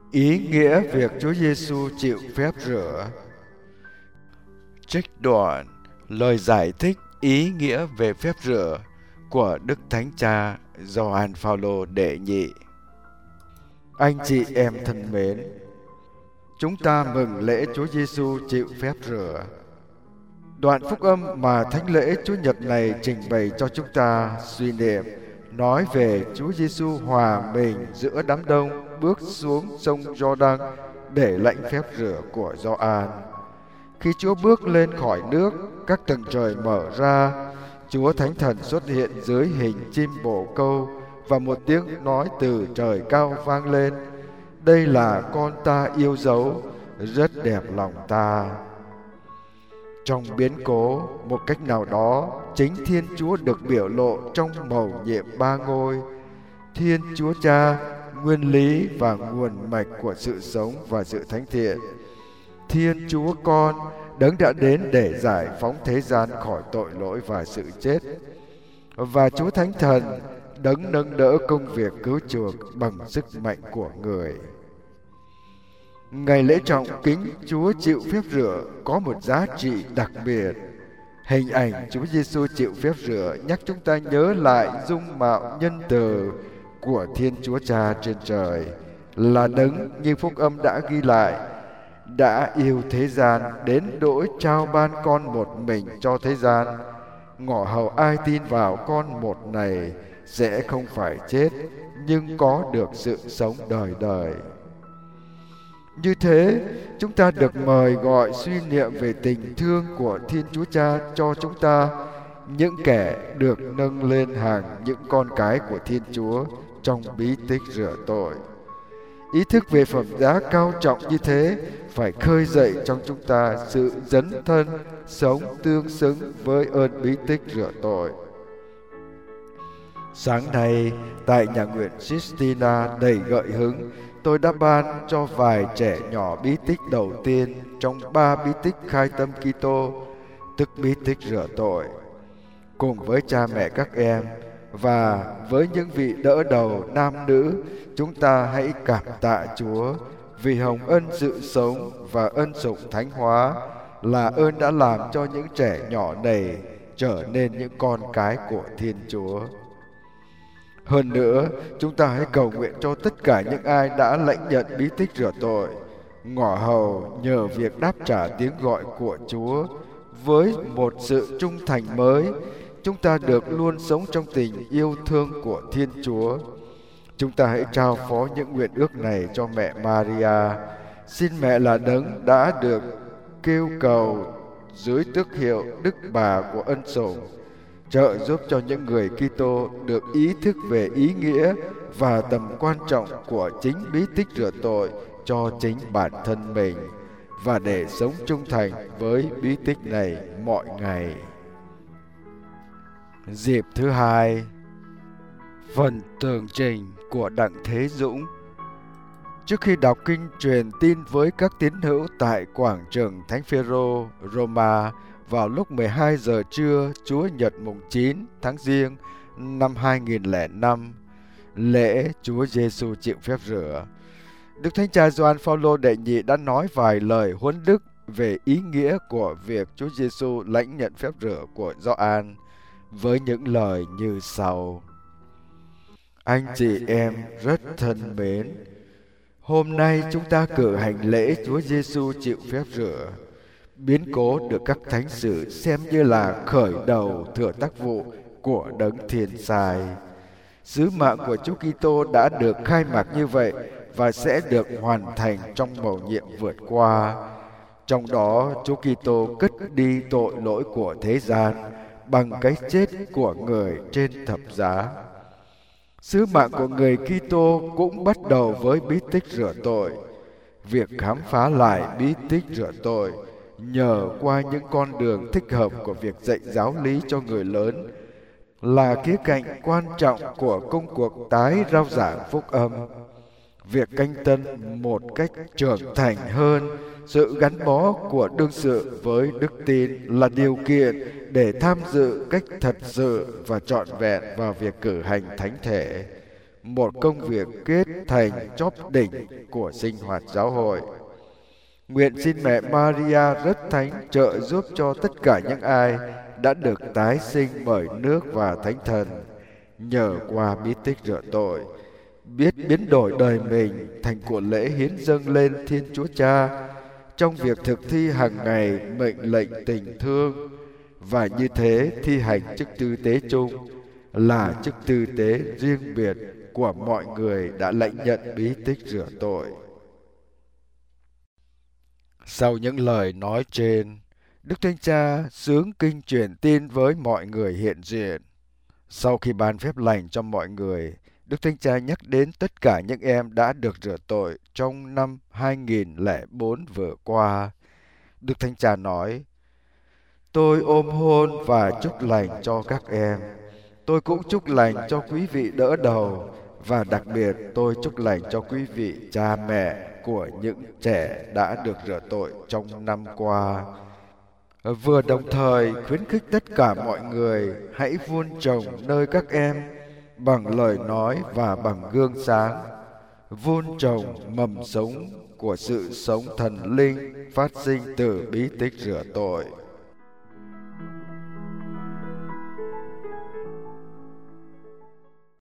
Ý nghĩa việc Chúa Giêsu chịu phép rửa. Trích đoạn lời giải thích ý nghĩa về phép rửa của Đức Thánh Cha Gioan Phaolô đệ nhị. Anh chị em thân mến, chúng ta mừng lễ Chúa Giêsu chịu phép rửa. Đoạn phúc âm mà thánh lễ Chúa Nhật này trình bày cho chúng ta suy niệm nói về Chúa Giêsu hòa mình giữa đám đông bước xuống sông Giođan để lãnh phép rửa của Gioan. Khi Chúa bước lên khỏi nước, các tầng trời mở ra, Chúa Thánh Thần xuất hiện dưới hình chim bồ câu và một tiếng nói từ trời cao vang lên: "Đây là con ta yêu dấu, rất đẹp lòng ta." Trong biến cố, một cách nào đó, chính Thiên Chúa được biểu lộ trong mầu nhiệm ba ngôi: Thiên Chúa Cha, nguyên lý và nguồn mạch của sự sống và sự thánh thiện; Thiên Chúa Con, Đấng đã đến để giải phóng thế gian khỏi tội lỗi và sự chết; và Chúa Thánh Thần, Đấng nâng đỡ công việc cứu chuộc bằng sức mạnh của Người. Ngày lễ trọng kính Chúa chịu phép rửa có một giá trị đặc biệt. Hình ảnh Chúa Giêsu chịu phép rửa nhắc chúng ta nhớ lại dung mạo nhân từ của Thiên Chúa Cha trên trời, là Đấng như phúc âm đã ghi lại, đã yêu thế gian đến nỗi trao ban con một mình cho thế gian, ngỏ hầu ai tin vào con một này sẽ không phải chết, nhưng có được sự sống đời đời. Như thế, chúng ta được mời gọi suy niệm về tình thương của Thiên Chúa Cha cho chúng ta, những kẻ được nâng lên hàng những con cái của Thiên Chúa trong bí tích rửa tội. Ý thức về phẩm giá cao trọng như thế phải khơi dậy trong chúng ta sự dấn thân, sống tương xứng với ơn bí tích rửa tội. Sáng nay, tại nhà nguyện Sistina đầy gợi hứng, tôi đã ban cho vài trẻ nhỏ bí tích đầu tiên trong 3 bí tích khai tâm Kitô, tức bí tích rửa tội. Cùng với cha mẹ các em và với những vị đỡ đầu nam nữ, chúng ta hãy cảm tạ Chúa vì hồng ân sự sống và ân sủng thánh hóa, là ơn đã làm cho những trẻ nhỏ này trở nên những con cái của Thiên Chúa. Hơn nữa, chúng ta hãy cầu nguyện cho tất cả những ai đã lãnh nhận bí tích rửa tội, ngỏ hầu nhờ việc đáp trả tiếng gọi của Chúa với một sự trung thành mới. Chúng ta được luôn sống trong tình yêu thương của Thiên Chúa. Chúng ta hãy trao phó những nguyện ước này cho mẹ Maria. Xin mẹ là Đấng đã được kêu cầu dưới tước hiệu Đức Bà của ân sủng, trợ giúp cho những người Kitô được ý thức về ý nghĩa và tầm quan trọng của chính bí tích rửa tội cho chính bản thân mình, và để sống trung thành với bí tích này mọi ngày. Dịp thứ hai, phần tường trình của Đặng Thế Dũng. Trước khi đọc kinh truyền tin với các tín hữu tại quảng trường Thánh Phêrô, Roma vào lúc 12 giờ trưa Chúa Nhật mùng 9 tháng Giêng năm 2005, lễ Chúa Giêsu chịu phép rửa, Đức Thánh Cha Gioan Phaolô đệ nhị đã nói vài lời huấn đức về ý nghĩa của việc Chúa Giêsu lãnh nhận phép rửa của Gioan với những lời như sau: Anh chị em rất thân mến, hôm nay chúng ta cử hành lễ Chúa Giêsu chịu phép rửa. Biến cố được các thánh sử xem như là khởi đầu thừa tác vụ của Đấng Thiên Sai. Sứ mạng của Chúa Kitô đã được khai mạc như vậy và sẽ được hoàn thành trong mầu nhiệm vượt qua. Trong đó, Chúa Kitô cất đi tội lỗi của thế gian bằng cái chết của Người trên thập giá. Sứ mạng của người Kitô cũng bắt đầu với bí tích rửa tội. Việc khám phá lại bí tích rửa tội nhờ qua những con đường thích hợp của việc dạy giáo lý cho người lớn là khía cạnh quan trọng của công cuộc tái rao giảng phúc âm. Việc canh tân một cách trưởng thành hơn sự gắn bó của đương sự với đức tin là điều kiện để tham dự cách thật sự và trọn vẹn vào việc cử hành thánh thể. một công việc kết thành chóp đỉnh của sinh hoạt giáo hội. Nguyện xin mẹ Maria rất thánh trợ giúp cho tất cả những ai đã được tái sinh bởi nước và Thánh Thần, nhờ qua bí tích rửa tội, biết biến đổi đời mình thành của lễ hiến dâng lên Thiên Chúa Cha trong việc thực thi hàng ngày mệnh lệnh tình thương, và như thế thi hành chức tư tế chung, là chức tư tế riêng biệt của mọi người đã lãnh nhận bí tích rửa tội. Sau những lời nói trên, Đức Thánh Cha xướng kinh truyền tin với mọi người hiện diện. Sau khi ban phép lành cho mọi người, Đức Thánh Cha nhắc đến tất cả những em đã được rửa tội trong năm 2004 vừa qua. Đức Thánh Cha nói: "Tôi ôm hôn và chúc lành cho các em. Tôi cũng chúc lành cho quý vị đỡ đầu, và đặc biệt tôi chúc lành cho quý vị cha mẹ của những trẻ đã được rửa tội trong năm qua." Vừa đồng thời khuyến khích tất cả mọi người hãy vun trồng nơi các em bằng lời nói và bằng gương sáng, vun trồng mầm sống của sự sống thần linh phát sinh từ bí tích rửa tội.